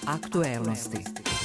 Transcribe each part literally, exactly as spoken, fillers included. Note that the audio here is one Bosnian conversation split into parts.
Aktuelnosti.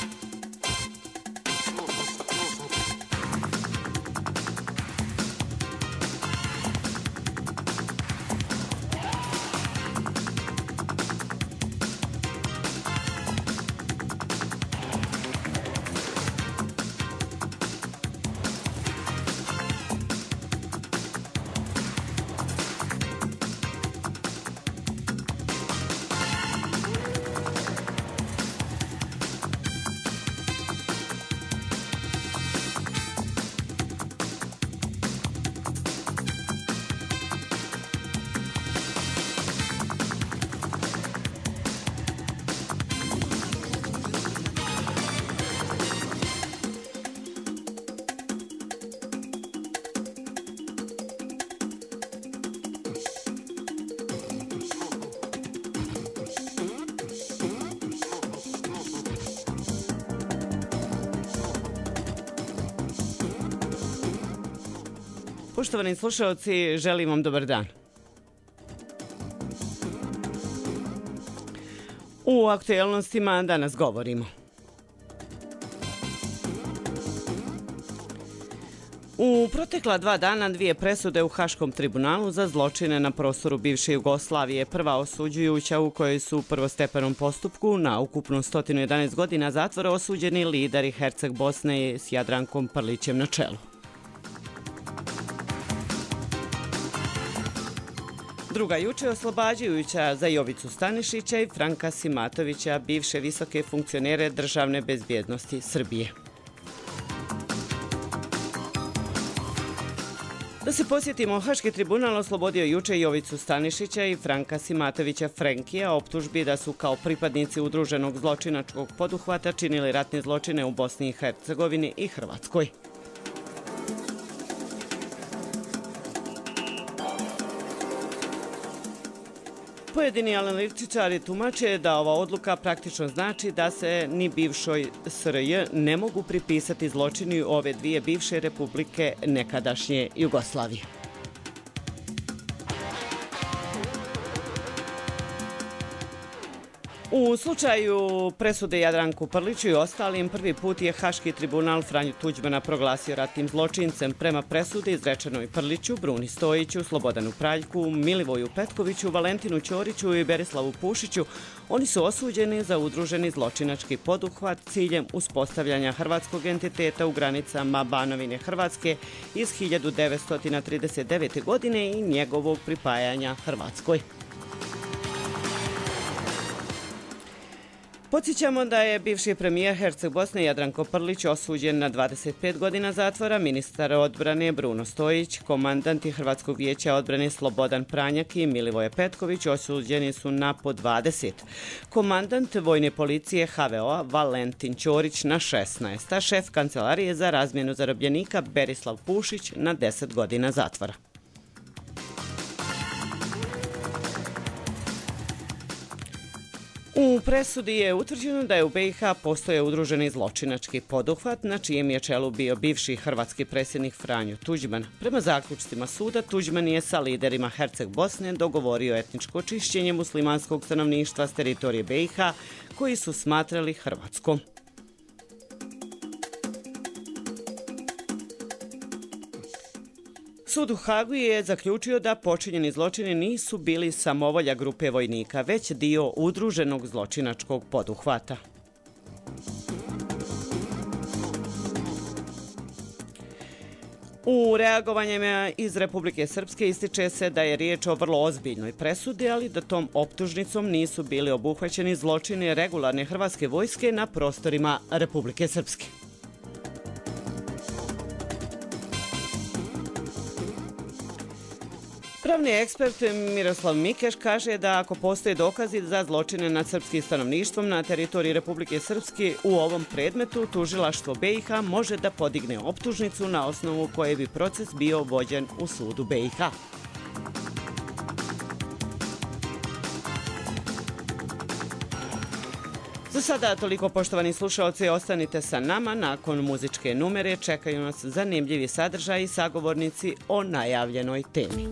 Poštovani slušalci, želim vam dobar dan. U aktuelnostima danas govorimo. U protekla dva dana dvije presude u Haškom tribunalu za zločine na prostoru bivše Jugoslavije. Prva osuđujuća u kojoj su u prvostepenom postupku na ukupno sto jedanaest godina zatvora osuđeni lideri Herceg Bosne s Jadrankom Prlićem na čelu. Druga juče oslobađajuća za Jovicu Stanišića i Franka Simatovića, bivše visoke funkcionere državne bezbjednosti Srbije. Da se podsjetimo, Haški tribunal oslobodio juče Jovicu Stanišića i Franka Simatovića Frenkija optužbi da su kao pripadnici udruženog zločinačkog poduhvata činili ratne zločine u Bosni i Hercegovini i Hrvatskoj. Pojedini analitičari tumače da ova odluka praktično znači da se ni bivšoj S R J ne mogu pripisati zločini ove dvije bivše republike nekadašnje Jugoslavije. U slučaju presude Jadranku Prliću i ostalim, prvi put je Haški tribunal Franju Tuđmana proglasio ratnim zločincem. Prema presudi izrečenoj Prliću, Bruni Stojiću, Slobodanu Praljku, Milivoju Petkoviću, Valentinu Ćoriću i Berislavu Pušiću, oni su osuđeni za udruženi zločinački poduhvat ciljem uspostavljanja hrvatskog entiteta u granicama Banovine Hrvatske iz hiljadu devetsto trideset devete. godine i njegovog pripajanja Hrvatskoj. Podsjećamo da je bivši premijer Herceg Bosne Jadranko Prlić osuđen na dvadeset pet godina zatvora, ministar odbrane Bruno Stojić, komandanti Hrvatskog vijeća odbrane Slobodan Pranjak i Milivoje Petković osuđeni su na po dvadeset. Komandant vojne policije H V O-a Valentin Ćorić na šesnaest, a šef kancelarije za razmjenu zarobljenika Berislav Pušić na deset godina zatvora. U presudi je utvrđeno da je u B i H postoje udruženi zločinački poduhvat na čijem je čelu bio bivši hrvatski predsjednik Franjo Tuđman. Prema zaključcima suda, Tuđman je sa liderima Herceg Bosne dogovorio etničko čišćenje muslimanskog stanovništva s teritorije B i H koji su smatrali Hrvatskom. Sud u Hagu je zaključio da počinjeni zločini nisu bili samovolja grupe vojnika, već dio udruženog zločinačkog poduhvata. U reagovanjima iz Republike Srpske ističe se da je riječ o vrlo ozbiljnoj presudi, ali da tom optužnicom nisu bili obuhvaćeni zločini regularne hrvatske vojske na prostorima Republike Srpske. Pravni ekspert Miroslav Mikeš kaže da ako postoje dokazi za zločine nad srpskim stanovništvom na teritoriji Republike Srpske u ovom predmetu, tužilaštvo B i H može da podigne optužnicu na osnovu koje bi proces bio vođen u sudu B i H. Za sada toliko, poštovani slušalci, ostanite sa nama. Nakon muzičke numere čekaju nas zanimljivi sadržaji i sagovornici o najavljenoj temi.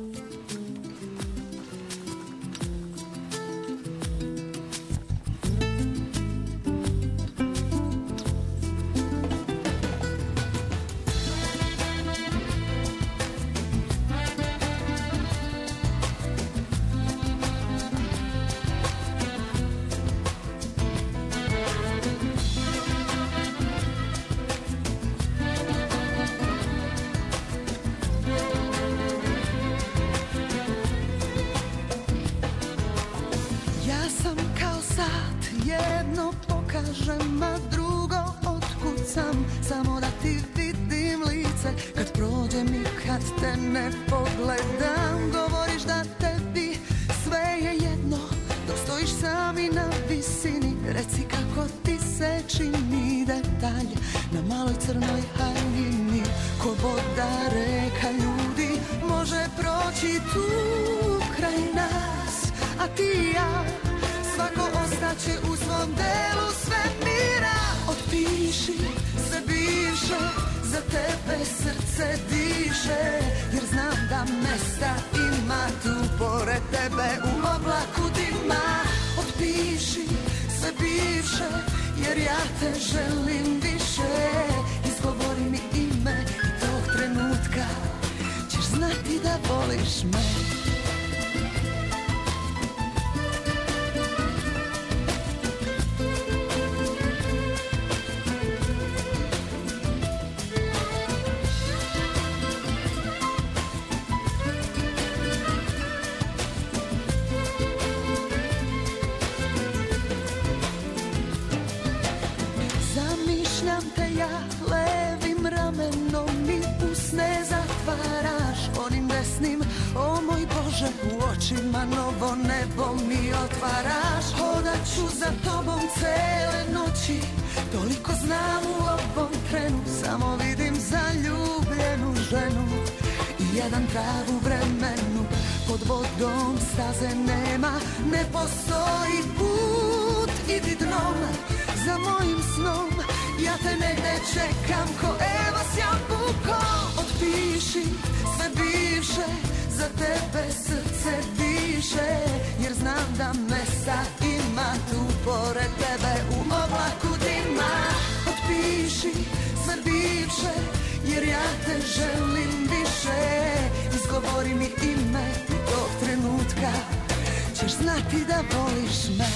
sam kao sat, jedno pokažem, a drugo otkucam, samo da ti vidim lice, kad prođem i kad te ne pogledam. Govoriš da tebi sve je jedno, dok stojiš sami na visini. Reci kako ti se čini detalj na maloj crnoj haljini. Ko voda, reka, ljudi, može proći tu kraj nas, a ti i ja, svako ostaće u svom delu svemira. Otpiši sve bivše, za tebe srce diše, jer znam da mesta ima tu pored tebe u oblaku dima. Otpiši sve bivše, jer ja te želim više. Izgovori mi ime i tog trenutka ćeš znati da voliš me. U očima novo nebo mi otvaraš. Hodat ću za tobom cele noći, toliko znam u ovom trenu. Samo vidim zaljubljenu ženu i jedan trag u vremenu. Pod vodom staze nema, ne postoji put, idi dnom za mojim snom. Ja te negde čekam ko Eva s jabukom. Otpiši sve bivše, za tebe srce diše, jer znam da mesta ima tu pored tebe u oblaku dima. Otpiši sve bivše, jer ja te želim više. Izgovori mi ime i tog trenutka ćeš znati da voliš me.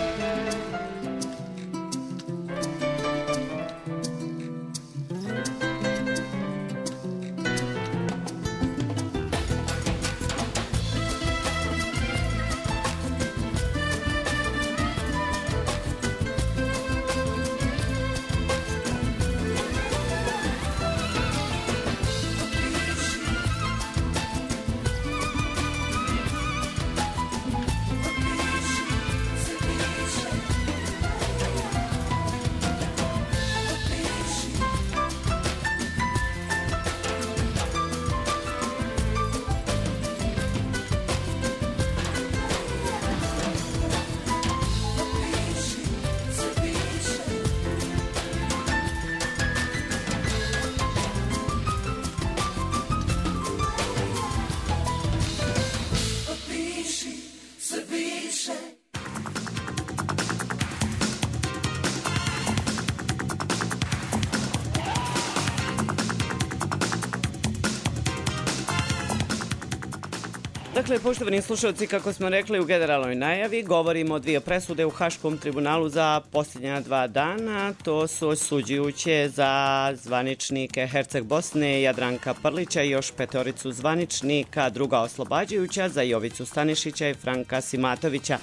Dakle, poštovani slušalci, kako smo rekli u generalnoj najavi, govorimo o dvije presude u Haškom tribunalu za posljednja dva dana. To su osuđujuće za zvaničnike Herceg Bosne Jadranka Prlića i još petoricu zvaničnika, druga oslobađajuća za Jovicu Stanišića i Franka Simatovića.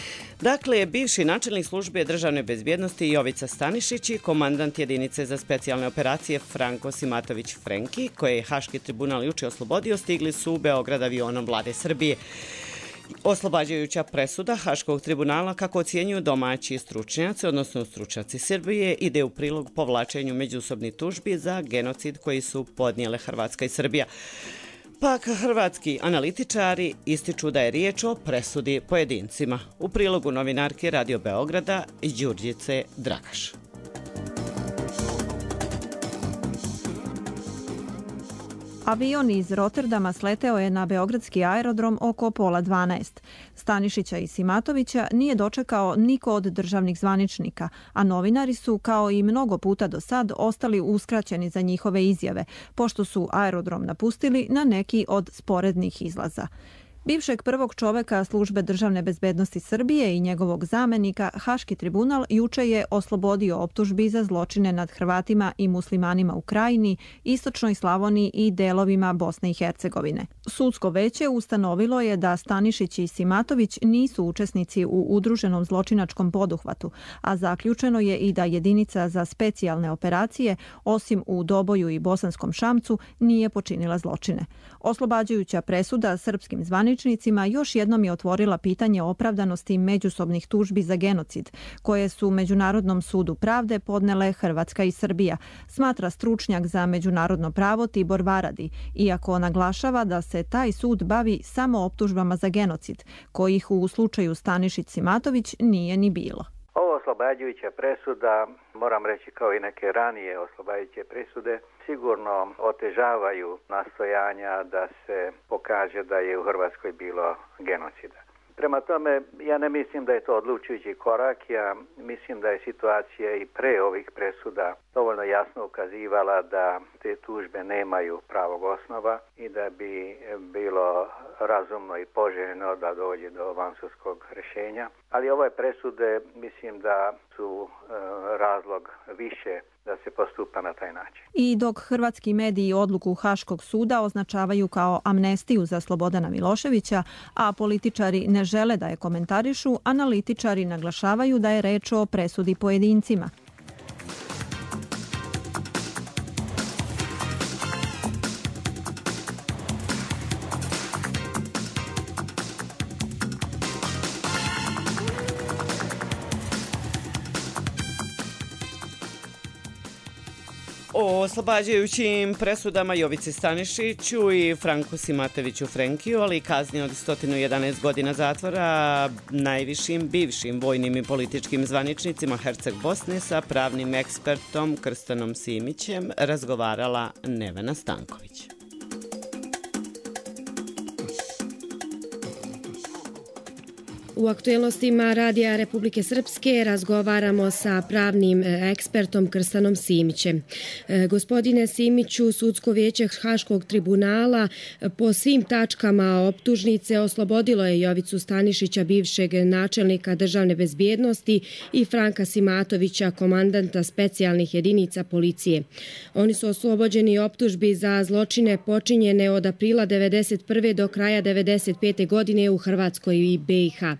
Dakle, bivši načelnik službe državne bezbjednosti Jovica Stanišić i komandant jedinice za specijalne operacije Franko Simatović Frenki, koje je Haški tribunal juče oslobodio, stigli su u Beograd avionom vlade Srbije. Oslobađajuća presuda Haškog tribunala, kako ocjenjuju domaći stručnjaci, odnosno stručnjaci Srbije, ide u prilog povlačenju međusobnih tužbi za genocid koji su podnijele Hrvatska i Srbija. Pak hrvatski analitičari ističu da je riječ o presudi pojedincima. U prilogu novinarke Radio Beograda Đurđice Dragaš. Avion iz Rotterdama sleteo je na beogradski aerodrom oko pola dvanaest. Stanišića i Simatovića nije dočekao niko od državnih zvaničnika, a novinari su, kao i mnogo puta do sad, ostali uskraćeni za njihove izjave, pošto su aerodrom napustili na neki od sporednih izlaza. Bivšeg prvog čoveka Službe državne bezbednosti Srbije i njegovog zamenika Haški tribunal juče je oslobodio optužbi za zločine nad Hrvatima i muslimanima u Krajini, Istočnoj Slavoniji i delovima Bosne i Hercegovine. Sudsko veće ustanovilo je da Stanišić i Simatović nisu učesnici u udruženom zločinačkom poduhvatu, a zaključeno je i da jedinica za specijalne operacije, osim u Doboju i Bosanskom Šamcu, nije počinila zločine. Oslobađajuća presuda srpskim zvaničnicima još jednom je otvorila pitanje opravdanosti međusobnih tužbi za genocid, koje su Međunarodnom sudu pravde podnele Hrvatska i Srbija, smatra stručnjak za međunarodno pravo Tibor Varadi, iako naglašava da se taj sud bavi samo optužbama za genocid, kojih u slučaju Stanišić-Simatović nije ni bilo. Ovo oslobađajuća presuda, moram reći kao i neke ranije oslobađajuće presude, sigurno otežavaju nastojanja da se pokaže da je u Hrvatskoj bilo genocida. Prema tome, ja ne mislim da je to odlučujući korak, ja mislim da je situacija i pre ovih presuda dovoljno jasno ukazivala da te tužbe nemaju pravog osnova i da bi bilo razumno i poželjno da dođe do vansudskog rješenja. Ali ove presude mislim da su e, razlog više da se postupa na taj način. I dok hrvatski mediji odluku Haškog suda označavaju kao amnestiju za Slobodana Miloševića, a političari ne žele da je komentarišu, analitičari naglašavaju da je reč o presudi pojedincima. O oslobađajućim presudama Jovici Stanišiću i Franku Simatoviću Frenkiju, ali i kazni od sto jedanaest godina zatvora najvišim bivšim vojnim i političkim zvaničnicima Herceg Bosne sa pravnim ekspertom Krstanom Simićem razgovarala Nevena Stanković. U aktuelnostima Radija Republike Srpske razgovaramo sa pravnim ekspertom Krstanom Simićem. Gospodine Simiću, Sudsko vijeće Haškog tribunala po svim tačkama optužnice oslobodilo je Jovicu Stanišića, bivšeg načelnika državne bezbjednosti, i Franka Simatovića, komandanta specijalnih jedinica policije. Oni su oslobođeni optužbi za zločine počinjene od aprila devedeset prve do kraja devedeset pete godine u Hrvatskoj i B i H.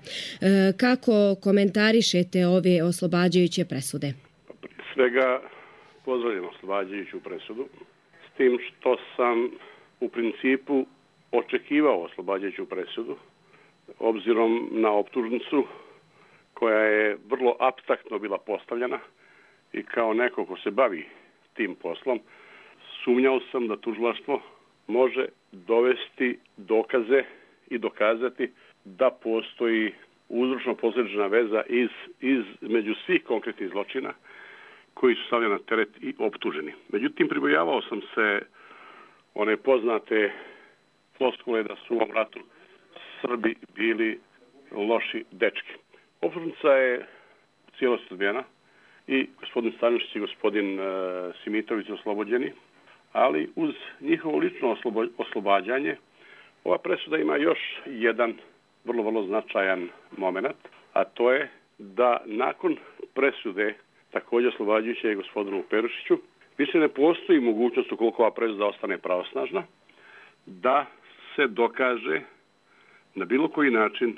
Kako komentarišete ove oslobađajuće presude? Prije svega pozdravljam oslobađajuću presudu, s tim što sam u principu očekivao oslobađajuću presudu, obzirom na optužnicu koja je vrlo apstraktno bila postavljena i kao neko ko se bavi tim poslom, sumnjao sam da tužilaštvo može dovesti dokaze i dokazati da postoji uzročno-posljedična veza iz, između svih konkretnih zločina koji su stavljeni na teret i optuženi. Međutim, pribojavao sam se one poznate floskule da su u ovom ratu Srbi bili loši dečki. Optužnica je cijelosti odbijena i gospodin Stanišić i gospodin e, Simitović oslobođeni, ali uz njihovo lično oslobo, oslobađanje ova presuda ima još jedan vrlo, vrlo značajan moment, a to je da nakon presude, također oslobađajuće gospodinu Perušiću, više ne postoji mogućnost, ukoliko ova presuda ostane pravosnažna, da se dokaže na bilo koji način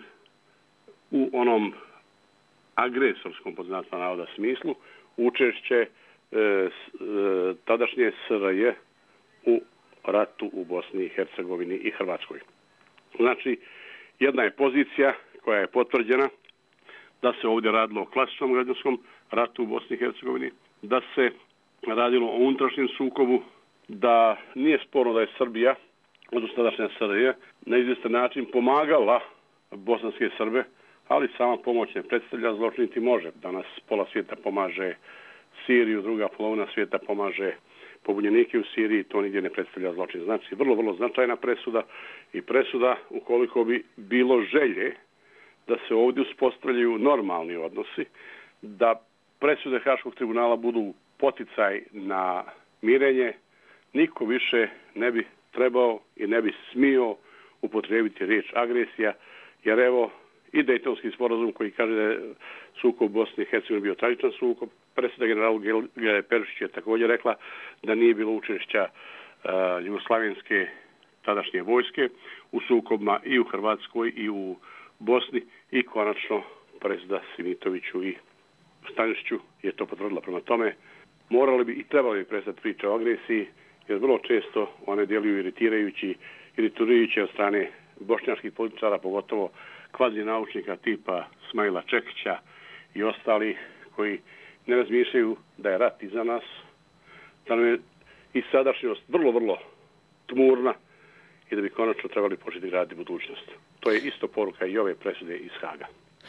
u onom agresorskom, pod znacima navoda, smislu učešće e, e, tadašnje S R J u ratu u Bosni i Hercegovini i Hrvatskoj. Znači, jedna je pozicija koja je potvrđena da se ovdje radilo o klasičnom građanskom ratu u Bosni i Hercegovini, da se radilo o unutrašnjem sukobu, da nije sporno da je Srbija, odnosno tadašnja S R J, na izvjestan način pomagala bosanske Srbe, ali sama pomoć ne predstavlja, zločiniti može. Danas pola svijeta pomaže Siriju, druga polovina svijeta pomaže pobunjenike u Siriji, to nigdje ne predstavlja zločin. Znači, vrlo, vrlo značajna presuda i presuda ukoliko bi bilo želje da se ovdje uspostavljaju normalni odnosi, da presude Haškog tribunala budu poticaj na mirenje, niko više ne bi trebao i ne bi smio upotrijebiti riječ agresija, jer evo i Dejtonski sporazum koji kaže da je sukob u Bosni i Hercegovini bio tragičan sukob. Presuda generalu Gele Perušić je također rekla da nije bilo učešća uh, jugoslavenske tadašnje vojske u sukobima i u Hrvatskoj i u Bosni i konačno presuda Simitoviću i Stanišiću je to potvrdila. Prema tome morali bi i trebali bi prestati priča o agresiji, jer vrlo često one djeluju iritirajući, iritirajući od strane bošnjačkih političara, pogotovo kvazi naučnika tipa Smajla Čekića i ostali koji ne razmišljaju da je rat iza nas, da nam je i sadašnjost vrlo, vrlo tmurna i da bi konačno trebali početi graditi budućnost. To je isto poruka i ove presude iz Haga.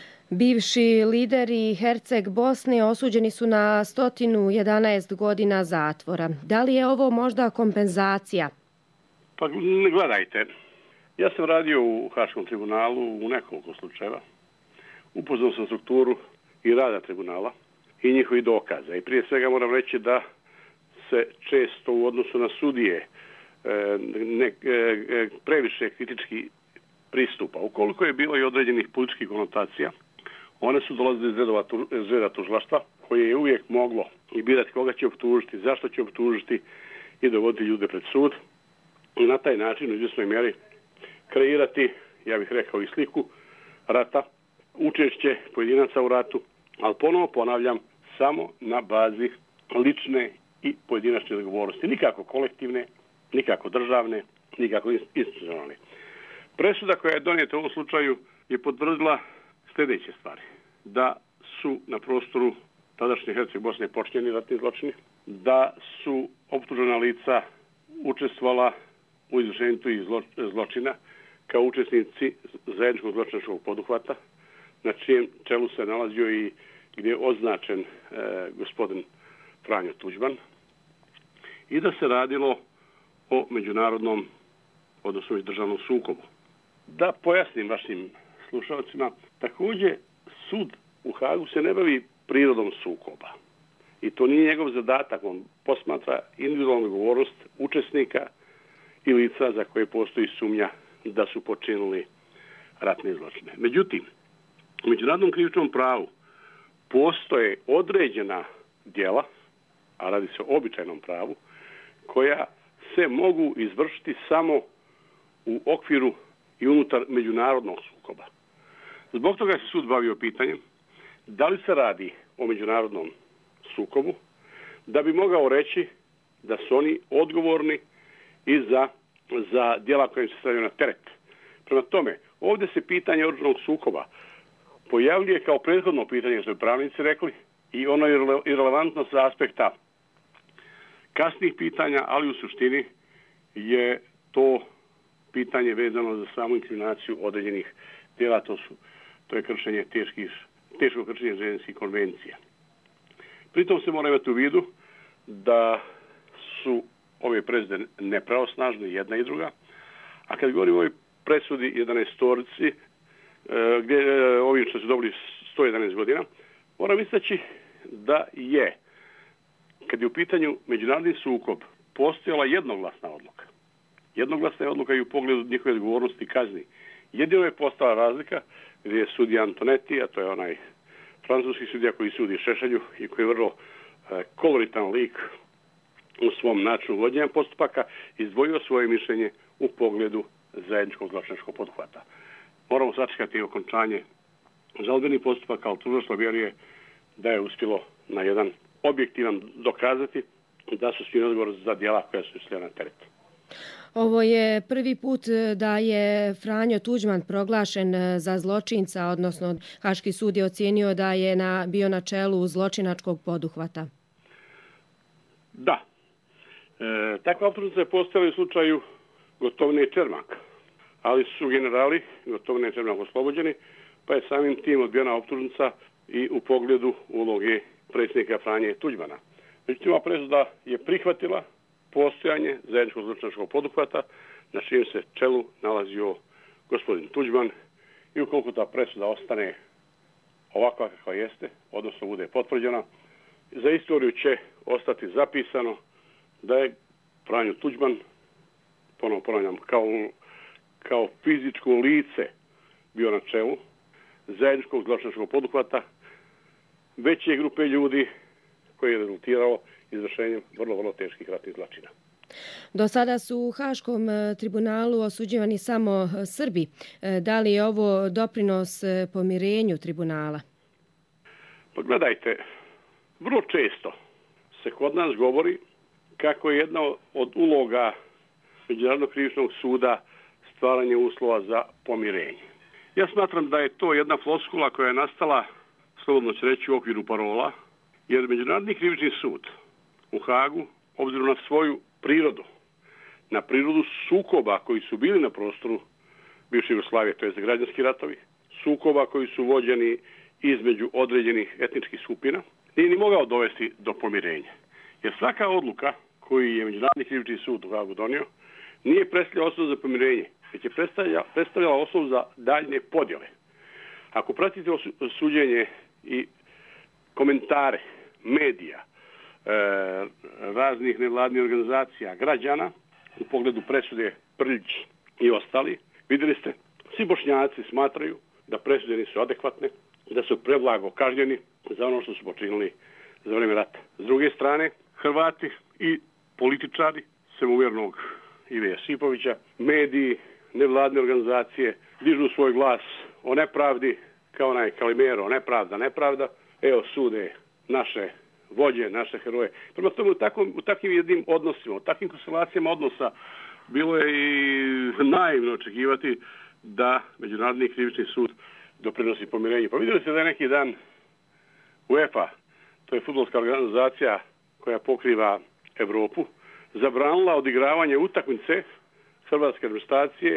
Bivši lideri Herceg Bosne osuđeni su na sto jedanaest godina zatvora. Da li je ovo možda kompenzacija? Pa gledajte, ja sam radio u Haškom tribunalu u nekoliko slučajeva. Upoznao sam strukturu i rada tribunala i njihovih dokaza. I prije svega moram reći da se često u odnosu na sudije ne, previše kritički pristupa. Ukoliko je bilo i određenih političkih konotacija, one su dolazile iz redova iz reda tužilaštva, koje je uvijek moglo i birati koga će optužiti, zašto će optužiti i dovoditi ljude pred sud. I na taj način u izvjesnoj mjeri kreirati, ja bih rekao, i sliku rata, učešće pojedinaca u ratu, ali ponovo ponavljam, samo na bazi lične i pojedinačne odgovornosti. Nikako kolektivne, nikako državne, nikako institucionalne. Presuda koja je donijeta u ovom slučaju je potvrdila sljedeće stvari. Da su na prostoru tadašnje Herceg Bosne počinjeni ratni zločini, da su optužena lica učestvovala u izvršenju tih zločina kao učesnici zajedničkog zločinačkog poduhvata, na čijem čelu se nalazio i gdje je označen e, gospodin Franjo Tuđman, i da se radilo o međunarodnom, odnosno i državnom sukobu. Da pojasnim vašim slušalcima, također sud u Hagu se ne bavi prirodom sukoba. I to nije njegov zadatak, on posmatra individualnu odgovornost učesnika i lica za koje postoji sumnja da su počinili ratne zločine. Međutim, u međunarodnom krivičnom pravu postoje određena djela, a radi se o običajnom pravu, koja se mogu izvršiti samo u okviru i unutar međunarodnog sukoba. Zbog toga se sud bavio pitanjem da li se radi o međunarodnom sukobu, da bi mogao reći da su oni odgovorni i za, za djela koje im se stavljaju na teret. Prema tome, ovdje se pitanje oružanog sukoba pojavljuje kao prethodno pitanje, što je pravnici rekli, i ono je irelevantno sa aspekta kasnih pitanja, ali u suštini je to pitanje vezano za samu inkriminaciju određenih djela, to su to je kršenje teških, teško kršenje ženevskih konvencija. Pritom se mora imati u vidu da su ove presude nepravosnažne, jedna i druga, a kad govorimo o ovoj presudi jedanaestorici, gdje ovi što su dobili sto jedanaest godina, moram istaći da je, kad je u pitanju međunarodni sukob, postojala jednoglasna odluka. Jednoglasna je odluka i u pogledu njihove odgovornosti kazni. Jedino je postala razlika gdje je sudija Antonetti, a to je onaj francuski sudija koji sudi Šešelju i koji je vrlo e, koloritan lik u svom načinu vođenja postupaka, izdvojio svoje mišljenje u pogledu zajedničkog zločinačkog poduhvata. Moramo sačekati okončanje žalbenih postupaka, ali tužilaštvo vjeruje da je uspjelo na jedan objektivan dokazati da su svi odgovorni za djela koja su išli na teret. Ovo je prvi put da je Franjo Tuđman proglašen za zločinca, odnosno Haški sud je ocijenio da je na, bio na čelu zločinačkog poduhvata. Da. E, takva optužnica je postojala u slučaju Gotovine i Čermaka, ali su generali Gotovine i Čermak oslobođeni, pa je samim tim odbijena optužnica i u pogledu uloge predsjednika Franje Tuđmana. Međutim, ova presuda je prihvatila postojanje zajedničkog zločinačkog poduhvata na čijem se čelu nalazio gospodin Tuđman, i ukoliko ta presuda ostane ovakva kakva jeste, odnosno bude potvrđena, za istoriju će ostati zapisano da je Franjo Tuđman, ponovno ponavljam, kao, kao fizičko lice bio na čelu zajedničkog zločinačkog poduhvata veće grupe ljudi koji je rezultirao izvršenjem vrlo, vrlo teških ratnih zločina. Do sada su u Haškom tribunalu osuđivani samo Srbi. Da li je ovo doprinos pomirenju tribunala? Pa gledajte, vrlo često se kod nas govori kako je jedna od uloga Međunarodnog krivičnog suda stvaranje uslova za pomirenje. Ja smatram da je to jedna floskula koja je nastala, slobodno ću reći, u okviru parola, jer Međunarodni krivični sud u Hagu, obzirom na svoju prirodu, na prirodu sukoba koji su bili na prostoru bivše Jugoslavije, to je za građanski ratovi, sukoba koji su vođeni između određenih etničkih skupina, nije ni mogao dovesti do pomirenja. Jer svaka odluka koju je Međunarodni krivični sud u Hagu donio nije predstavljala osnovu za pomirenje, već je predstavljala osnovu za daljne podjele. Ako pratite suđenje i komentare medija, e, raznih nevladnih organizacija, građana u pogledu presude Prljić i ostali, vidjeli ste, svi Bošnjaci smatraju da presude nisu adekvatne, da su prevlago kažnjeni za ono što su počinili za vrijeme rata. S druge strane, Hrvati i političari samouvjernog Ive Josipovića, mediji, nevladne organizacije dižu svoj glas o nepravdi kao onaj Kalimero, nepravda, nepravda. Evo sude naše vođe, naše heroje. Prema tome u, takvom, u takvim jednim odnosima, u takvim konstelacijama odnosa bilo je i naivno očekivati da Međunarodni krivični sud doprinosi pomirenju. Pa vidjeli ste da je neki dan UEFA, to je fudbalska organizacija koja pokriva Evropu, zabranila odigravanje utakmice hrvatske reprezentacije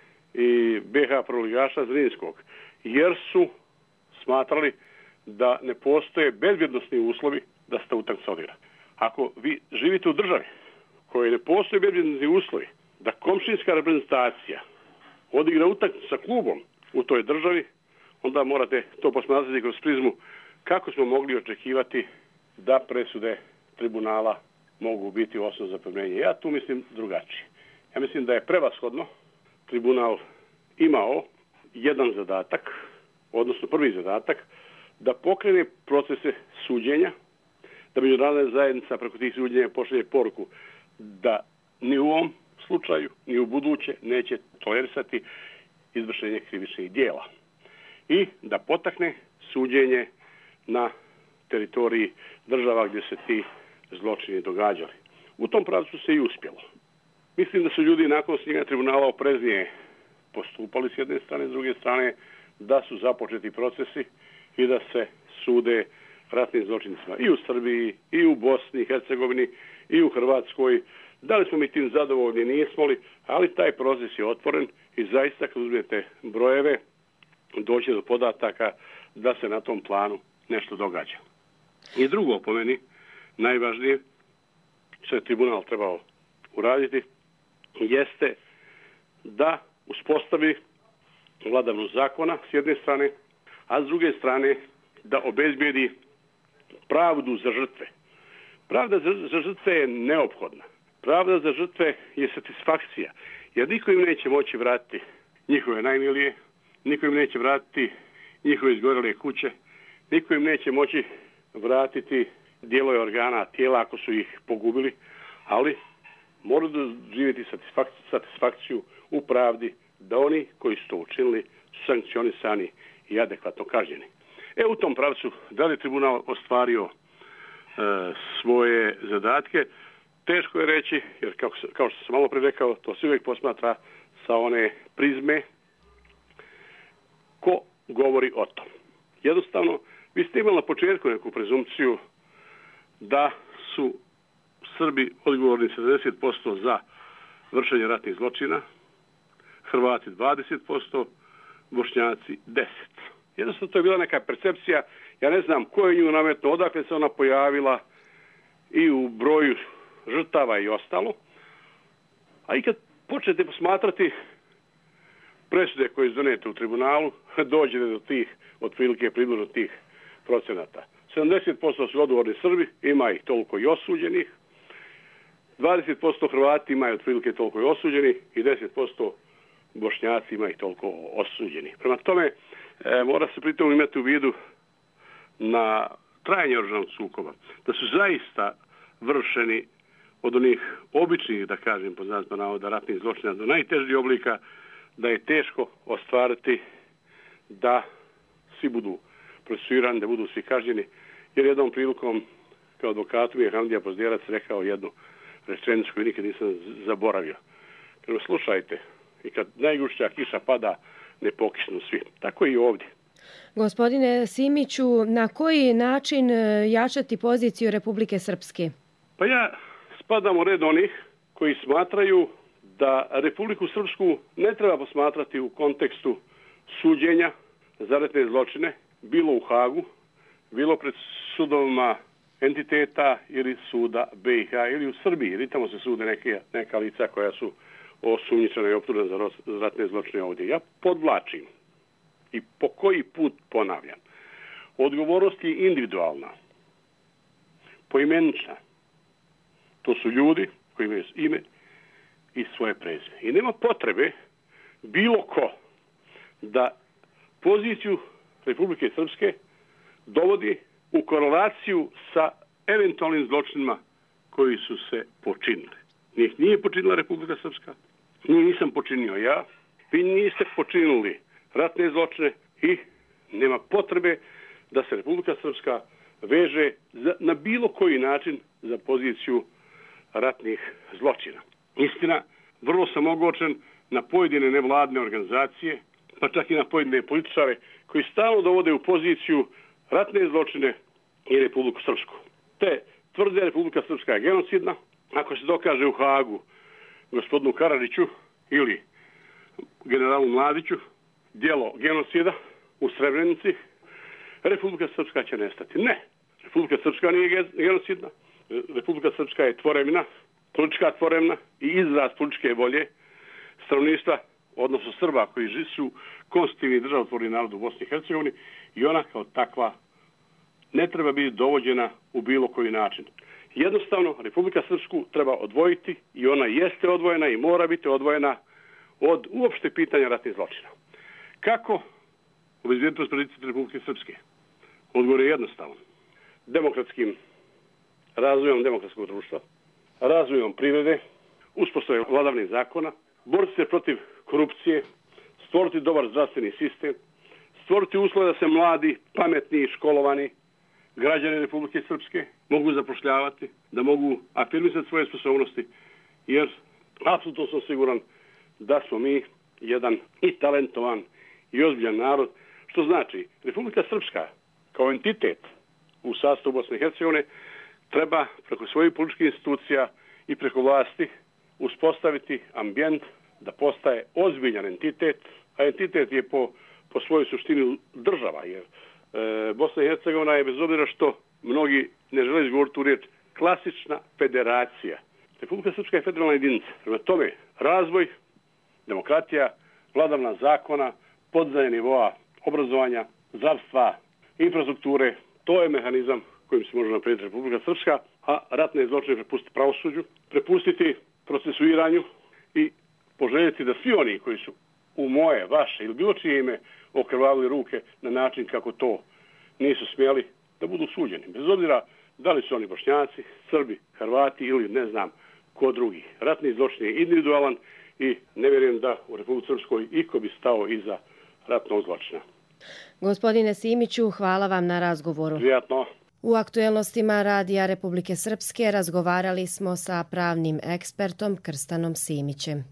i B H prvoligaša Zrinskog, jer su smatrali da ne postoje bezbjednosni uslovi da se ta utakmica odigra. Ako vi živite u državi koje ne postoje bezbjednosni uslovi da komšinska reprezentacija odigra utakmicu sa klubom u toj državi, onda morate to posmatrati kroz prizmu kako smo mogli očekivati da presude tribunala mogu biti osnov za pomirenje. Ja tu mislim drugačije. Ja mislim da je prevashodno tribunal imao jedan zadatak, odnosno prvi zadatak, da pokrene procese suđenja, da međunarodna zajednica preko tih suđenja pošalje poruku da ni u ovom slučaju, ni u buduće neće tolerisati izvršenje krivičnih dijela. I da potakne suđenje na teritoriji država gdje se ti zločini događali. U tom pravcu se i uspjelo. Mislim da su ljudi nakon osnivanja tribunala opreznije postupali s jedne strane, s druge strane da su započeti procesi i da se sude ratnim zločincima i u Srbiji, i u Bosni i Hercegovini, i u Hrvatskoj. Da li smo mi tim zadovoljni, nismo li, ali taj proces je otvoren i zaista kad uzmete brojeve doći do podataka da se na tom planu nešto događa. I drugo, po meni, najvažnije što je tribunal trebao uraditi jeste da uspostavi vladavinu zakona s jedne strane, a s druge strane da obezbijedi pravdu za žrtve. Pravda za žrtve je neophodna. Pravda za žrtve je satisfakcija, jer niko im neće moći vratiti njihove najmilije, niko im neće vratiti njihove izgorele kuće, niko im neće moći vratiti dijelove organa tijela ako su ih pogubili, ali moraju doživjeti satisfakciju, satisfakciju u pravdi da oni koji su to učinili su sankcionisani i adekvatno kažnjeni. E u tom pravcu da li je tribunal ostvario e, svoje zadatke, teško je reći, jer kao, kao što sam malo prije rekao, to se uvijek posmatra sa one prizme ko govori o tom. Jednostavno, vi ste imali na početku neku prezumpciju da su Srbi odgovorni sedamdeset posto za vršenje ratnih zločina, Hrvati dvadeset posto, Bošnjaci deset posto. Jednostavno to je bila neka percepcija, ja ne znam ko je nju nametno, odakle se ona pojavila i u broju žrtava i ostalo. A i kad počnete posmatrati presude koje su donete u tribunalu, dođete do tih, otprilike približno tih procenata. sedamdeset posto su odgovorni Srbi, ima ih toliko i osuđenih, dvadeset posto Hrvati imaju otprilike toliko i osuđenih i deset posto Bošnjaci, ima ih toliko osuđenih. Prema tome, e, mora se pritom imati u vidu na trajanje oružanog sukoba, da su zaista vršeni od onih običnih, da kažem, po znacima navoda, ratnih zločina do najtežih oblika, da je teško ostvariti da svi budu procesuirani, da budu svi kažnjeni, jer jednom prilikom kao advokatu mi je Hamdija Pozdjerac rekao jednu rečenicu koju nikad nisam zaboravio. Kada slušajte, i kad najgušća kiša pada, ne pokisnu svi. Tako i ovdje. Gospodine Simiću, na koji način jačati poziciju Republike Srpske? Pa ja spadam u red onih koji smatraju da Republiku Srpsku ne treba posmatrati u kontekstu suđenja za ratne zločine, bilo u Hagu, bilo pred sudovima entiteta ili suda B i H ili u Srbiji, jer tamo se sude neke, neka lica koja su osumnjičena i optužena za ratne zločine ovdje. Ja podvlačim i po koji put ponavljam. Odgovornost je individualna, poimenična. To su ljudi koji imaju ime i svoje prezime. I nema potrebe bilo ko da poziciju Republike Srpske dovodi u korelaciju sa eventualnim zločinima koji su se počinili. Njih nije počinila Republika Srpska, njih nisam počinio ja, vi niste počinili ratne zločine i nema potrebe da se Republika Srpska veže za, na bilo koji način za poziciju ratnih zločina. Istina, vrlo sam ogorčen na pojedine nevladne organizacije, pa čak i na pojedine političare koji stalno dovode u poziciju ratne zločine i Republiku Srpsku. Te tvrde Republika Srpska je genocidna, ako se dokaže u Hagu gospodinu Karadžiću ili generalu Mladiću djelo genocida u Srebrenici, Republika Srpska će nestati. Ne, Republika Srpska nije genocidna. Republika Srpska je tvorevina, politička tvorevina i izraz političke volje stanovništva, odnosno Srba koji su konstitutivni državotvorni narod u Bosni i Hercegovini, i ona kao takva ne treba biti dovođena u bilo koji način. Jednostavno, Republika Srpsku treba odvojiti i ona jeste odvojena i mora biti odvojena od uopšte pitanja ratnih zločina. Kako obezbijediti prosperitet Republike Srpske? Odgovor je jednostavan. Demokratskim razvojem demokratskog društva, razvojem privrede, uspostavljanje vladavine zakona, boriti se protiv korupcije, stvoriti dobar zdravstveni sistem, stvoriti uslove da se mladi, pametni i školovani građani Republike Srpske mogu zapošljavati, da mogu afirmisati svoje sposobnosti, jer apsolutno sam siguran da smo mi jedan i talentovan i ozbiljan narod, što znači Republika Srpska kao entitet u sastavu Bosne i Hercegovine treba preko svojih političkih institucija i preko vlasti uspostaviti ambijent da postaje ozbiljan entitet, a entitet je po, po svojoj suštini država, jer e, Bosna i Hercegovina je, bez obzira što mnogi ne žele izgovoriti tu riječ, klasična federacija. Republika Srpska je federalna jedinica. Prema tome, razvoj, demokratija, vladavina zakona, podizanje nivoa obrazovanja, zdravstva, infrastrukture, to je mehanizam kojim se može naprijediti Republika Srpska, a ratne zločine prepustiti pravosuđu, prepustiti procesuiranju i poželjeti da svi oni koji su u moje, vaše ili bilo čije ime okrvavili ruke na način kako to nisu smjeli, da budu suđeni. Bez obzira da li su oni Bošnjaci, Srbi, Hrvati ili ne znam ko drugi. Ratni zločin je individualan i ne vjerujem da u Republici Srpskoj iko bi stao iza ratnog zločina. Gospodine Simiću, hvala vam na razgovoru. Prijatno. U aktuelnostima Radija Republike Srpske razgovarali smo sa pravnim ekspertom Krstanom Simićem.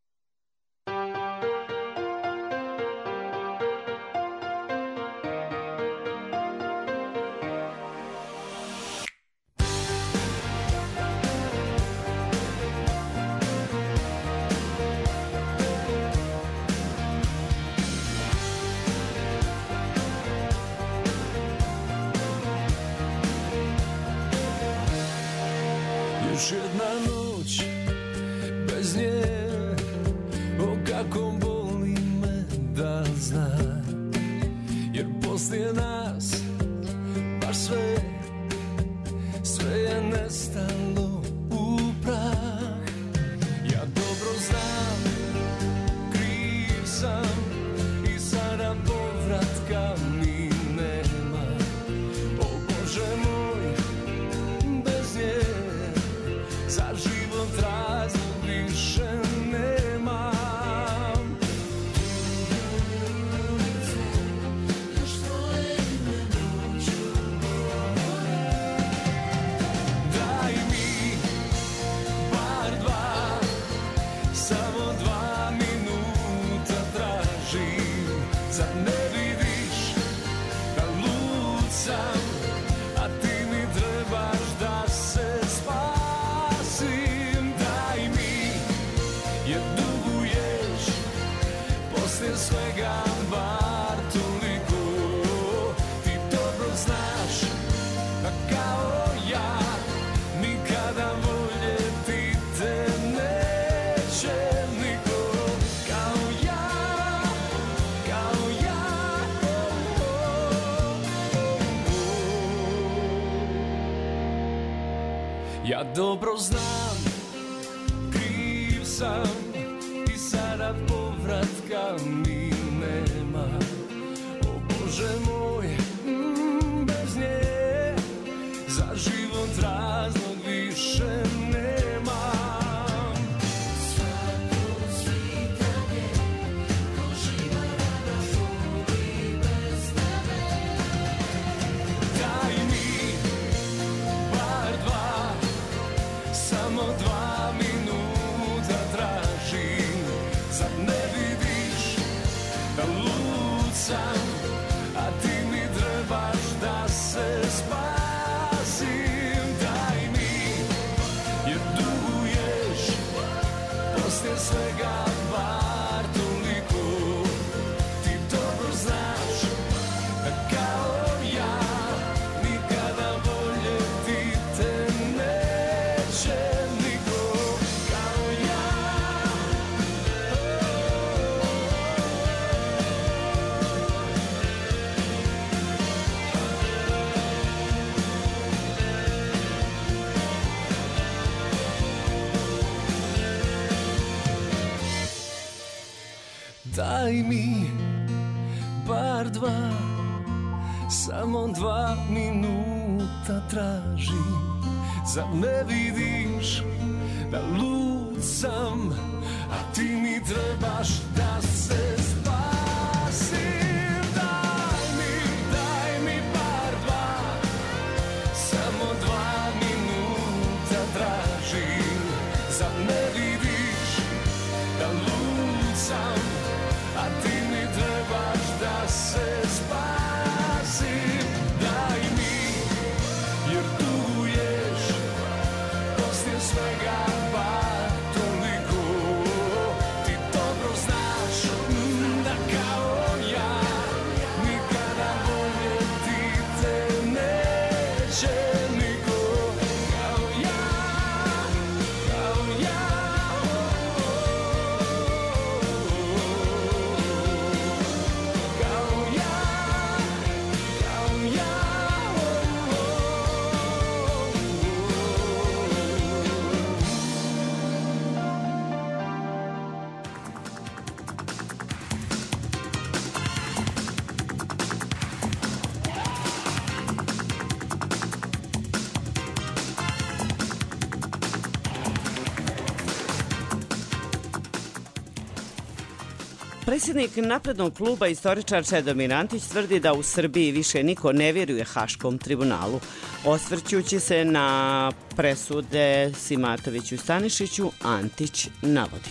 Još jedna noć bez nje, o kako boli me da zna, jer poslije nas baš sve, sve je nestalo u prah. Ja dobro znam kriv Ja dobro znam, kriv sam i sada povratka mi nema. O Bože moj, mm, bez nje za život razlog više nema. A ti mi trebaš da se spasim. Daj mi, jer duguješ poslije svega bar toliko. Ti dobro znaš da kao ja nikada voljeti te neće niko. Kao ja. Daj mi bar dva, samo dva minuta tražim. Zar ne vidiš da lud sam, a ti mi trebaš da se spasim. Daj mi, daj mi bar dva, samo dva minuta tražim. Zar ne vidiš da lud sam, a ti mi trebaš da se spasim. Daj mi, jer duguješ poslije svega bar toliko. Ti dobro znaš da kao ja nikada voljeti te neće niko. Kao ja, kao ja. Predsjednik naprednog kluba, istoričar Čedomir Antić, tvrdi da u Srbiji više niko ne vjeruje Haškom tribunalu. Osvrćući se na presude Simatoviću i Stanišiću, Antić navodi.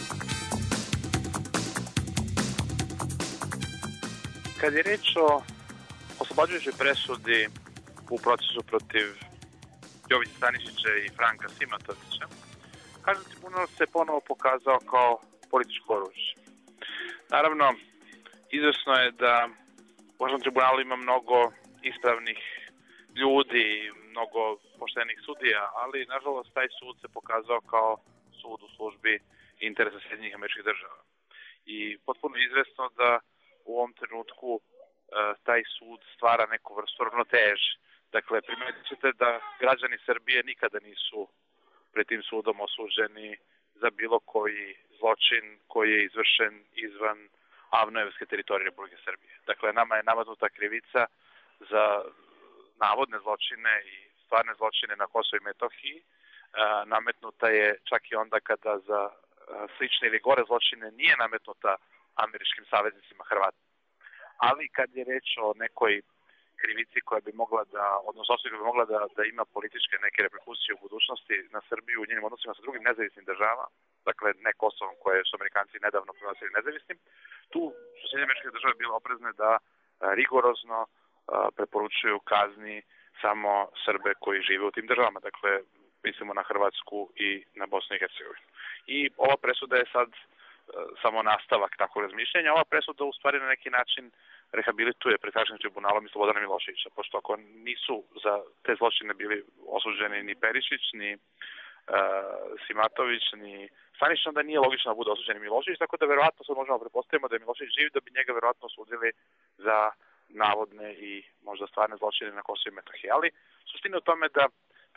Kad je reč o oslobađajućoj presudi u procesu protiv Jovića Stanišića i Franka Simatovića, Haški tribunal se ponovo pokazao kao političko oružje. Naravno, izvesno je da u Haškom tribunalu ima mnogo ispravnih ljudi, mnogo poštenih sudija, ali nažalost taj sud se pokazao kao sud u službi interesa Sjedinjenih Američkih Država. I potpuno izvesno da u ovom trenutku e, taj sud stvara neku vrstu ravnoteže. Dakle, primetit ćete da građani Srbije nikada nisu pred tim sudom osuđeni za bilo koji zločin koji je izvršen izvan avnojevske teritorije Republike Srbije. Dakle, nama je nametnuta krivica za navodne zločine i stvarne zločine na Kosovu i Metohiji. E, nametnuta je čak i onda kada za e, slične ili gore zločine nije nametnuta američkim saveznicima Hrvata. Ali kad je reč o nekoj krivici koja bi mogla da, odnosno osobi koja bi mogla da, da ima političke neke reperkusije u budućnosti na Srbiju u njenim odnosima sa drugim nezavisnim državama, dakle ne Kosovom koje su Amerikanci nedavno proglasili nezavisnim, tu su Sjedinjene Američke Države bile oprezne da a, rigorozno a, preporučuju kazni samo Srbe koji žive u tim državama, dakle mislimo na Hrvatsku i na Bosnu i Hercegovinu. I ova presuda je sad a, samo nastavak takvog razmišljanja. Ova presuda u stvari na neki način rehabilituje pred Haškim tribunalom i Slobodana Miloševića, pošto ako nisu za te zločine bili osuđeni ni Perišić, ni uh, Simatović, ni Stanišić, onda nije logično da bude osuđeni Milošević, tako da verovatno sad možemo prepostavimo da je Milošević živ, da bi njega verovatno osudili za navodne i možda stvarne zločine na Kosovu i Metohiji. Ali suština je u tome da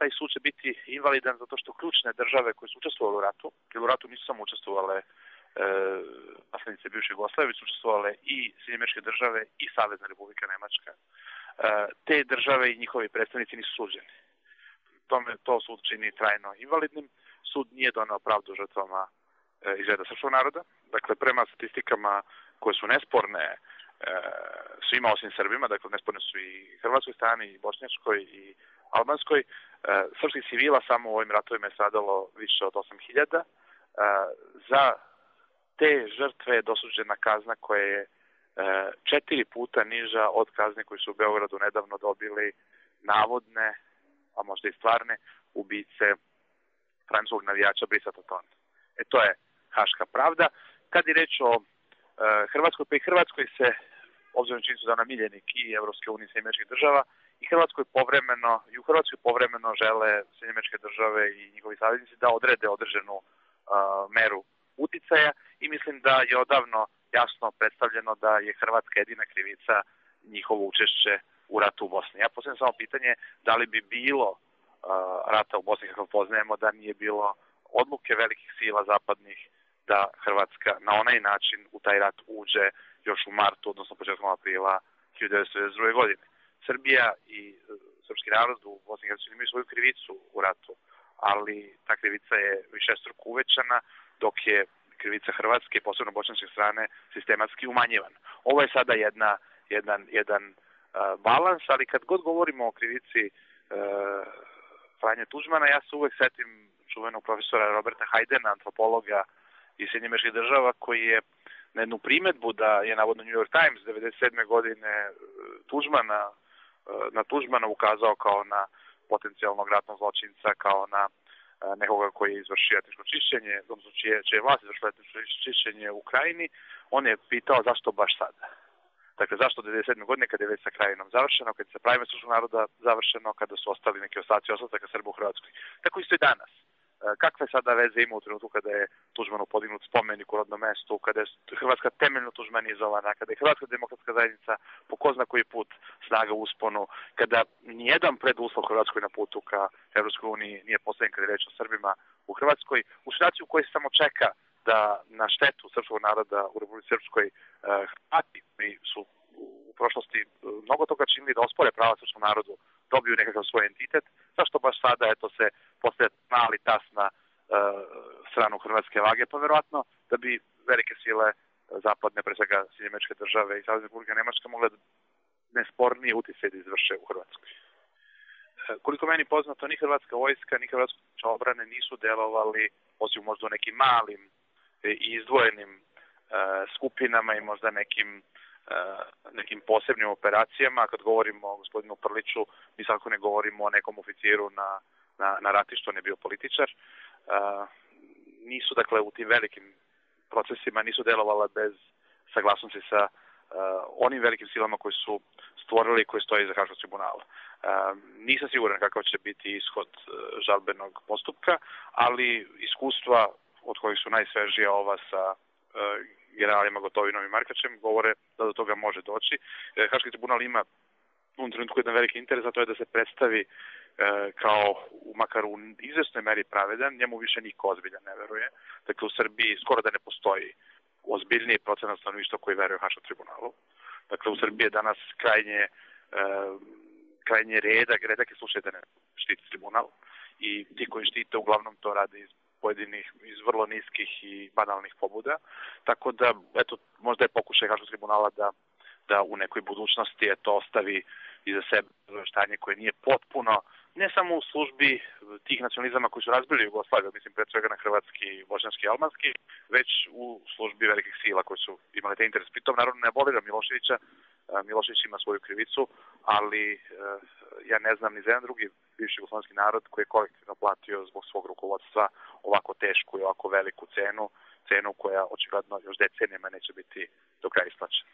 taj sud će biti invalidan zato što ključne države koje su učestvovale u ratu, jer u ratu nisu samo učestvovale e, naslednice bivše Jugoslavije, su učestvovale i Sjedinjene Američke Države i Savezna Republika Nemačka. E, te države i njihovi predstavnici nisu suđeni. Tome to sud čini trajno invalidnim. Sud nije doneo pravdu žrtvama e, iz reda srpskog naroda. Dakle, prema statistikama koje su nesporne e, svima osim Srbima, dakle nesporne su i hrvatskoj strani, i bošnjačkoj, i albanskoj, e, srpskih civila samo u ovim ratovima je stradalo više od osam hiljada. E, za te žrtve je dosuđena kazna koja je e, četiri puta niža od kazne koje su u Beogradu nedavno dobili navodne, a možda i stvarne, ubice francuskog navijača Brisa Totona. E to je haška pravda. Kad je reč o e, Hrvatskoj, pa i Hrvatskoj se, obzirom činjenicu da ona miljenik i Evropske unije i Sjedinjenih Američkih Država, i Hrvatskoj povremeno, i u Hrvatskoj povremeno žele Sjedinjene Američke Države i njihovi saveznici da odrede određenu uh, meru uticaja i mislim da je odavno jasno predstavljeno da je Hrvatska jedina krivica njihovo učešće u ratu u Bosni. Ja postavljam samo pitanje da li bi bilo uh, rata u Bosni kako poznajemo da nije bilo odluke velikih sila zapadnih da Hrvatska na onaj način u taj rat uđe još u martu, odnosno početkom aprila hiljadu devetsto devedeset druge. godine. Srbija i srpski narod u Bosni i Hercegovini imaju svoju krivicu u ratu, ali ta krivica je višestruko uvećana, dok je krivica Hrvatske, posebno bošnjačke strane, sistematski umanjivana. Ovo je sada jedna, jedan, jedan uh, balans, ali kad god govorimo o krivici uh, Franje Tuđmana, ja se uvek setim čuvenog profesora Roberta Haydena, antropologa iz Sjedinjenih Američkih Država, koji je na jednu primetbu da je navodno New York Times devedeset sedme. godine Tuđmana, na Tuđmana ukazao kao na potencijalnog ratnog zločinca, kao na nekoga koji je izvršio etničko čišćenje, odnosno čije, čije vlast izvršila etničko čišćenje u Krajini, on je pitao zašto baš sada. Dakle, zašto devedeset sedme. godine kada je već sa Krajinom završeno, kada je sa pravima srpskog naroda završeno, kada su ostali neki ostaci ostataka Srba u Hrvatskoj. Tako isto i danas. Kakve sada veze ima u trenutku kada je Tuđmanu podignut spomenik u rodnom mestu, kada je Hrvatska temeljno tuđmanizovana, kada je Hrvatska demokratska zajednica po ko zna koji put snaga u usponu, kada nijedan preduslov Hrvatskoj na putu ka Evropskoj uniji nije postavljen kada je reč o Srbima u Hrvatskoj, u situaciju u kojoj se samo čeka da na štetu srpskog naroda u Republici Srpskoj Hrvati koji su u prošlosti mnogo toga činili da ospore prava srpskom narodu dobiju nekakav svoj entitet, zašto baš sada eto se postaje mali tas na uh, stranu hrvatske vage, pa verovatno da bi velike sile zapadne, pre svega Sjedinjene Američke Države i Savezna Republika Nemačka mogle nesporniji uticaj da izvrše u Hrvatskoj. Uh, koliko meni poznato, ni hrvatska vojska, ni hrvatske obrane nisu delovali, osim možda u nekim malim i izdvojenim uh, skupinama i možda nekim nekim posebnim operacijama. Kad govorimo o gospodinu Prliću, mi svakako ne govorimo o nekom oficiru na, na, na ratištu, on je bio političar. Uh, nisu, dakle, u tim velikim procesima nisu delovala bez saglasnosti sa uh, onim velikim silama koji su stvorili i koji stoji za Haškog tribunala. Uh, nisam siguran kakav će biti ishod uh, žalbenog postupka, ali iskustva od kojih su najsvežija ova sa uh, generalima Gotovinom i Markačem govore da do toga može doći. E, Haški tribunal ima u ovom trenutku jedan veliki interes, a to je da se predstavi e, kao makar u izvesnoj meri pravedan, njemu više niko ozbiljan ne veruje. Dakle, u Srbiji skoro da ne postoji ozbiljniji procenat stanovništva koji veruje Haškom tribunalu. Dakle, u Srbiji je danas krajnje, e, krajnje redak, redak je slučaj da ne štiti tribunal i ti koji štite uglavnom to rade iz pojedinih, iz vrlo niskih i banalnih pobuda. Tako da, eto, možda je pokušaj Haškog tribunala da, da u nekoj budućnosti eto, ostavi iza sebe stanje koje nije potpuno, ne samo u službi tih nacionalizama koji su razbili Jugoslaviju, mislim pre svega na hrvatski, bošnjanski i albanski, već u službi velikih sila koji su imali te interes. Pritom, naravno, ne abolira Miloševića, Milošević ima svoju krivicu, ali ja ne znam ni za jedan drugi bivši jugoslovenski narod koji je kolektivno platio zbog svog rukovodstva ovako tešku i ovako veliku cenu, cenu koja očigledno još decenijama neće biti do kraja isplaćena.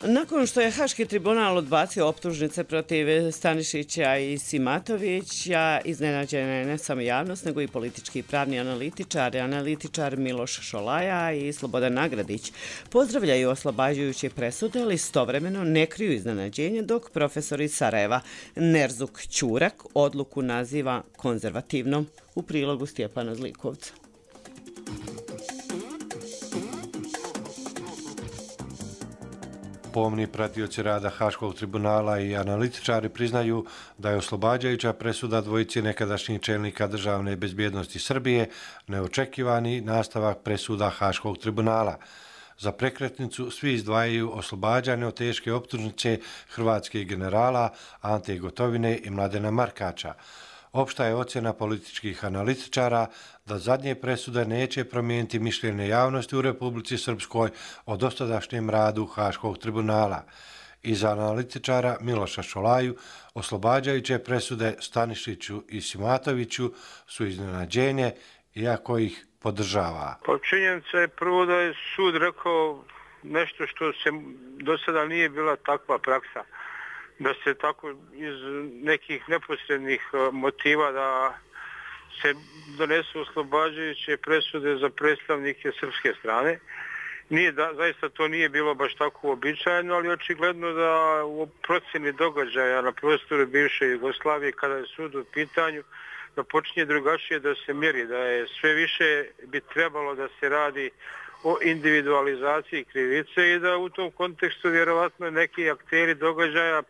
Nakon što je Haški tribunal odbacio optužnice protiv Stanišića i Simatovića, iznenađena je ne samo javnost, nego i politički i pravni analitičar, analitičar Miloš Šolaja i Slobodan Nagradić. Pozdravljaju oslobađajuće presude, ali istovremeno ne kriju iznenađenje, dok profesor iz Sarajeva Nerzuk Ćurak odluku naziva konzervativnom, u prilogu Stjepana Zlikovca. Pomni pratioci rada Haškog tribunala i analitičari priznaju da je oslobađajuća presuda dvojici nekadašnjih čelnika državne bezbjednosti Srbije neočekivani nastavak presuda Haškog tribunala. Za prekretnicu svi izdvajaju oslobađanje od teške optužnice hrvatskih generala Ante Gotovine i Mladena Markača. Opšta je ocjena političkih analitičara da zadnje presude neće promijeniti mišljenje javnosti u Republici Srpskoj o dosadašnjem radu Haškog tribunala. Iza analitičara Miloša Šolaju oslobađajuće presude Stanišiću i Simatoviću su iznenađenje, iako ih podržava. Pa činjenica je prvo da je sud rekao nešto što se do sada nije bila takva praksa. Da se tako iz nekih neposrednih motiva da se donesu oslobađajuće presude za predstavnike srpske strane. Nije da, zaista to nije bilo baš tako uobičajeno, ali očigledno da u procjeni događaja na prostoru bivše Jugoslavije, kada je sud u pitanju, da počinje drugačije da se mjeri, da je sve više bi trebalo da se radi o individualizaciji krivice i da u tom kontekstu vjerovatno neki akteri događaja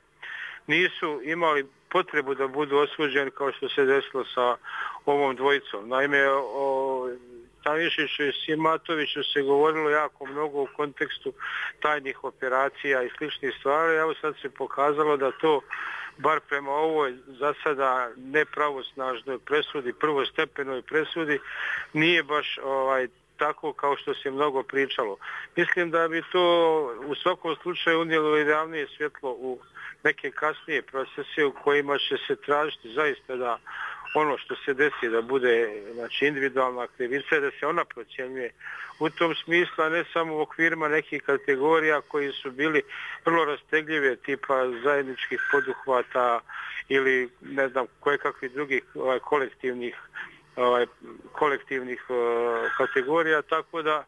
nisu imali potrebu da budu osuđeni kao što se desilo sa ovom dvojicom. Naime, o Stanišiću i Simatoviću se govorilo jako mnogo u kontekstu tajnih operacija i sličnih stvari. Evo sad se pokazalo da to, bar prema ovoj za sada nepravosnažnoj presudi, prvostepenoj presudi, nije baš ovaj, tako kao što se mnogo pričalo. Mislim da bi to u svakom slučaju unijelo i javnije svjetlo u neke kasnije procese u kojima će se tražiti zaista da ono što se desi da bude, znači, individualna krivica, da se ona procjenjuje u tom smislu, a ne samo u okvirima nekih kategorija koji su bili vrlo rastegljive, tipa zajedničkih poduhvata ili ne znam koje kakvih drugih ovaj, kolektivnih ovaj, kolektivnih uh, kategorija, tako da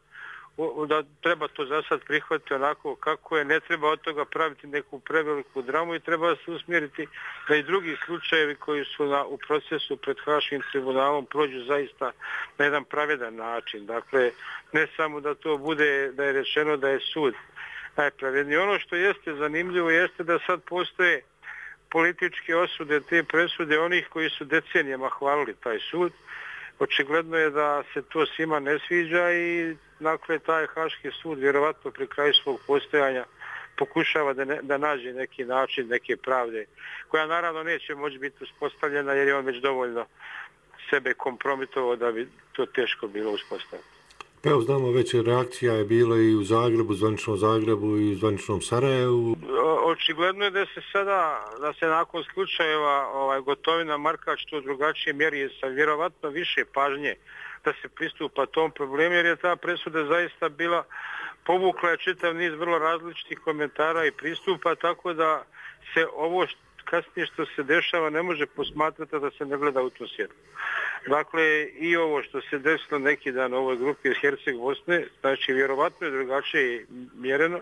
da treba to za sad prihvatiti onako kako je, ne treba od toga praviti neku preveliku dramu i treba se usmjeriti da i drugi slučajevi koji su na, u procesu pred Haškim tribunalom prođu zaista na jedan pravedan način. Dakle, ne samo da to bude, da je rečeno da je sud najpravedniji. Ono što jeste zanimljivo jeste da sad postoje političke osude te presude onih koji su decenijama hvalili taj sud. Očigledno je da se to svima ne sviđa i dakle taj Haški sud vjerovatno pri kraju svog postojanja pokušava da, ne, da nađe neki način, neke pravde, koja naravno neće moći biti uspostavljena jer je on već dovoljno sebe kompromitovao da bi to teško bilo uspostaviti. Pa evo znamo već reakcija je bila i u Zagrebu, zvaničnom Zagrebu i u zvaničnom Sarajevu. Očigledno je da se sada, da se nakon slučajeva ovaj, Gotovina, Markač to drugačije mjeri sa vjerovatno više pažnje da se pristupa tom problemu, jer je ta presuda zaista bila povukla je čitav niz vrlo različitih komentara i pristupa, tako da se ovo kasnije što se dešava ne može posmatrati da se ne gleda u tom svijetu. Dakle, i ovo što se desilo neki dan u ovoj grupi iz Herceg Bosne, znači vjerovatno je drugačije mjereno,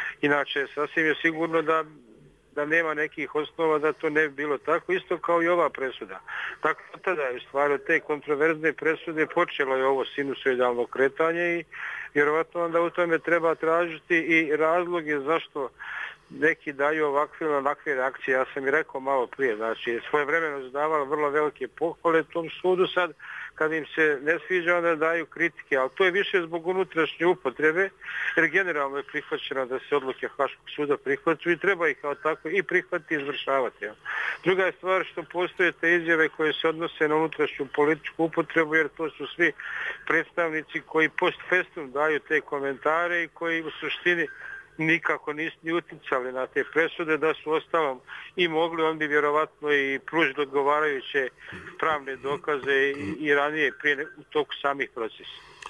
inače sasvim je sigurno da, da nema nekih osnova da to ne bi bilo tako, isto kao i ova presuda. Tako tada je u stvari od te kontroverzne presude počelo je ovo sinusoidalno kretanje i vjerovatno onda u tome treba tražiti i razloge zašto neki daju ovakve ili onakve reakcije. Ja sam i rekao malo prije, znači svoje vremeno su davali vrlo velike pohvale tom sudu, sad kad im se ne sviđa onda daju kritike, ali to je više zbog unutrašnje upotrebe, jer generalno je prihvaćeno da se odluke Haškog suda prihvaćaju i treba ih kao tako i prihvatiti i izvršavati. Ja. Druga je stvar što postoje te izjave koje se odnose na unutrašnju političku upotrebu, jer to su svi predstavnici koji post festum daju te komentare i koji u suštini nikako nisu ni uticali na te presude, da su ostalom i mogli, on bi vjerovatno i pružili odgovarajuće pravne dokaze i, i ranije prije u toku samih procesa.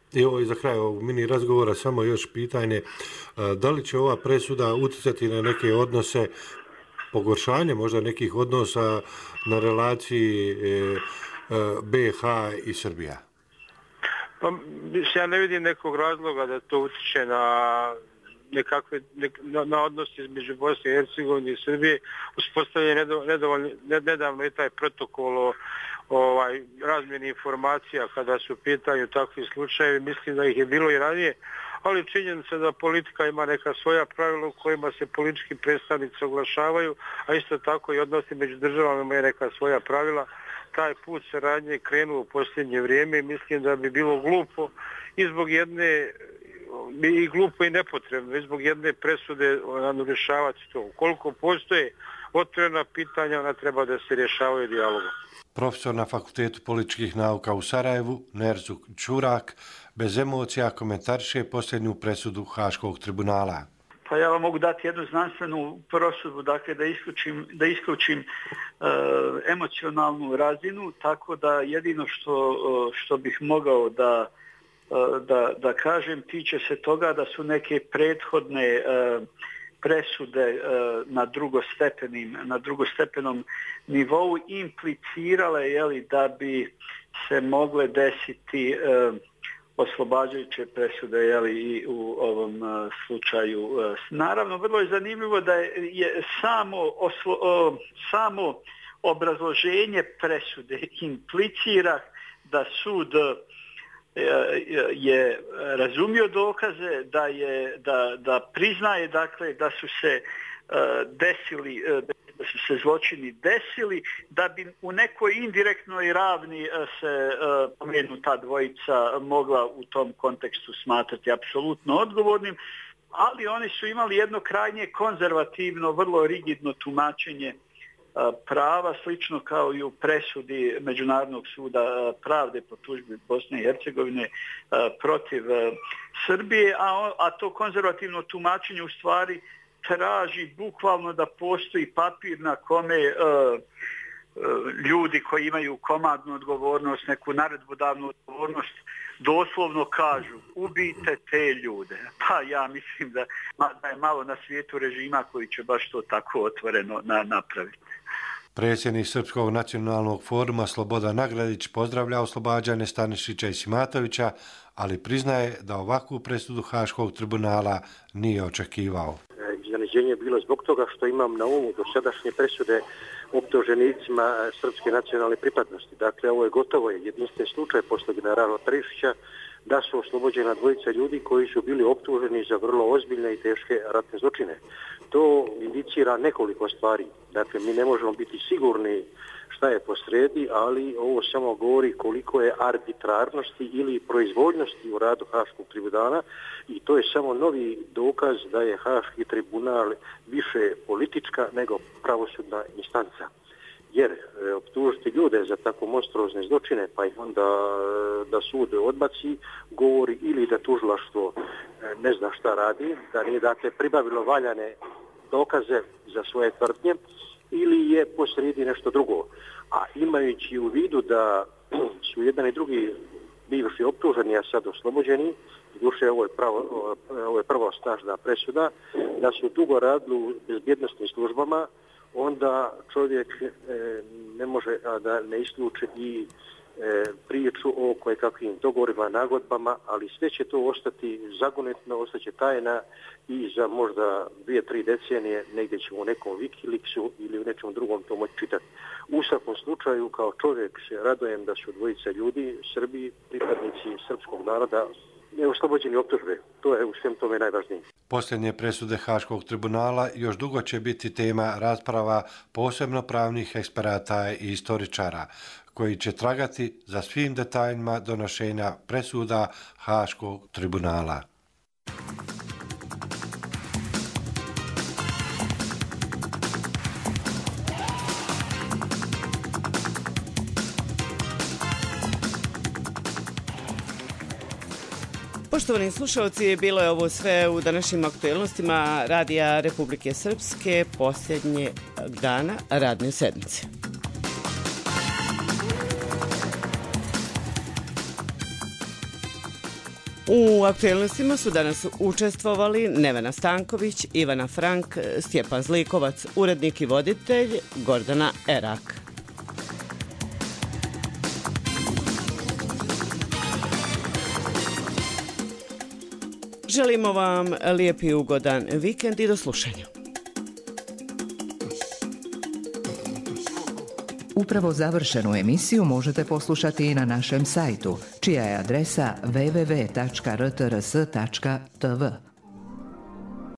I ovo je za kraj ovog mini razgovora samo još pitanje, da li će ova presuda utjecati na neke odnose, pogoršanje možda nekih odnosa na relaciji B i H i Srbija? Pa, ja ne vidim nekog razloga da to utječe na nekakve, nek, na, na odnos između Bosne i Hercegovine i Srbije. Uspostavljen je nedovoljno, nedavno i taj protokol o ovaj, razmjeni informacija kada su u pitanju takvi slučajevi. Mislim da ih je bilo i ranije, ali činjenica da politika ima neka svoja pravila u kojima se politički predstavnici oglašavaju, a isto tako i odnosi među državama imaju neka svoja pravila. Taj put saradnje krenuo u posljednje vrijeme i mislim da bi bilo glupo i zbog jedne i glupo i nepotrebno i zbog jedne presude rješavati to. Ukoliko postoje otvorena pitanja, ona treba da se rješavaju dijalogom. Profesor na Fakultetu političkih nauka u Sarajevu, Nerzu Čurak, bez emocija komentariše posljednju presudu Haškog tribunala. Pa ja vam mogu dati jednu znanstvenu prosudbu, dakle da isključim, da isključim uh, emocionalnu razinu, tako da jedino što, uh, što bih mogao da, uh, da, da kažem tiče se toga da su neke prethodne uh, presude uh, na drugostepenim, na drugostepenom nivou implicirale, jeli, da bi se mogle desiti uh, oslobađajuće presude, jeli, i u ovom uh, slučaju. Uh, naravno, vrlo je zanimljivo da je, je samo, oslo, uh, samo obrazloženje presude implicira da sud uh, je razumio dokaze, da je da, da priznaje, dakle, da su se uh, desili uh, da su se zločini desili, da bi u nekoj indirektnoj ravni uh, se uh, pomenuta dvojica mogla u tom kontekstu smatrati apsolutno odgovornim, ali oni su imali jedno krajnje konzervativno, vrlo rigidno tumačenje prava, slično kao i u presudi Međunarodnog suda pravde po tužbi Bosne i Hercegovine protiv Srbije, a, a to konzervativno tumačenje u stvari traži bukvalno da postoji papir na kome uh, ljudi koji imaju komandnu odgovornost, neku naredbodavnu odgovornost, doslovno kažu ubijte te ljude. Pa ja mislim da, da je malo na svijetu režima koji će baš to tako otvoreno na, napraviti. Predsjednik Srpskog nacionalnog foruma Slobodan Nagradić pozdravlja oslobađanje Stanišića i Simatovića, ali priznaje da ovakvu presudu Haškog tribunala nije očekivao. Iznenađenje je bilo zbog toga što imam na umu dosadašnje presude optuženicima srpske nacionalne pripadnosti. Dakle, ovo je gotovo jedinstven slučaj posle generala Perišića da su oslobođena dvojica ljudi koji su bili optuženi za vrlo ozbiljne i teške ratne zločine. To indicira nekoliko stvari. Dakle, mi ne možemo biti sigurni šta je posredi, ali ovo samo govori koliko je arbitrarnosti ili proizvoljnosti u radu Haškog tribunala i to je samo novi dokaz da je Haški tribunal više politička nego pravosudna instanca. Jer e, optužiti ljude za tako monstruozne zločine pa ih onda da sud odbaci, govori ili da tužilaštvo e, ne zna šta radi, da nije dakle pribavilo valjane dokaze za svoje tvrdnje ili je posrijedi nešto drugo. A imajući u vidu da su jedan i drugi bivši optuženi, a sad oslobođeni, duše ovo je, pravo, ovo je prva snažna presuda, da su dugo radili u bezbjednostnim službama, onda čovjek e, ne može a da ne isključi i e, priču o kojekakvim dogovorima, nagodbama, ali sve će to ostati zagonetno, ostaće tajna i za možda dvije, tri decenije negdje ćemo u nekom Wikileaksu ili u nečem drugom to moći čitati. U svakom slučaju, kao čovjek se radujem da su dvojica ljudi, Srbi, pripadnici srpskog naroda, neoslobođeni optužbe. To je u svem tome najvažnije. Posljednje presude Haškog tribunala još dugo će biti tema rasprava posebno pravnih eksperata i istoričara, koji će tragati za svim detaljima donošenja presuda Haškog tribunala. Poštovani slušalci, bilo je ovo sve u današnjim aktuelnostima Radija Republike Srpske posljednje dana radne sedmice. U aktualnostima su danas učestvovali Nevena Stanković, Ivana Frank, Stjepan Zlikovac, urednik i voditelj Gordana Erak. Želimo vam lijep i ugodan vikend i do slušanja. Upravo završenu emisiju možete poslušati i na našem sajtu, čija je adresa w w w tačka r t r s tačka t v.